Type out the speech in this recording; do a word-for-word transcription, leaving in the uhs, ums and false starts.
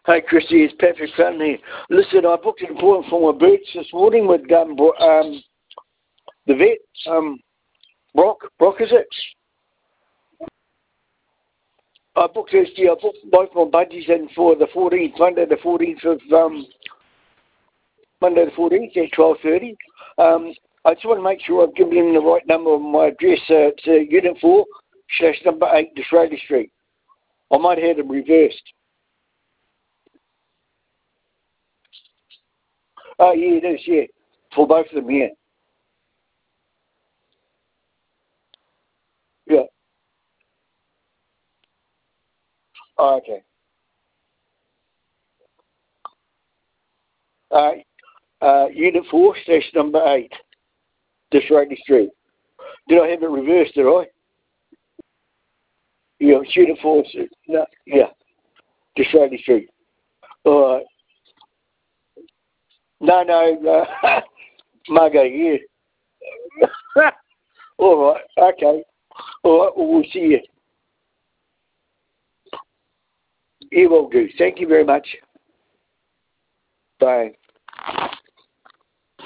Hey, Christy, it's Patrick Fenton here. Listen, I booked an appointment for my boots this morning with um, Bro- um the vet, um, Brock. Brock, is it? I booked this year. I booked both my budgies in for the fourteenth, Monday the fourteenth of um, Monday the fourteenth at twelve thirty. Um, I just want to make sure I've given him the right number on my address. Uh, it's uh, Unit four, slash number eight, Disraeli Street. I might have it reversed. Oh, yeah, it is, yeah. For both of them, yeah. Yeah. Oh, okay. Uh, uh, Unit four, slash number eight, Disraeli Street. Did I have it reversed, did I? Yeah, Unit four, no, yeah, Disraeli Street. All right. No, no, uh, Margo, yeah. All right, okay. All right, well, we'll see you. You will do. Thank you very much. Bye.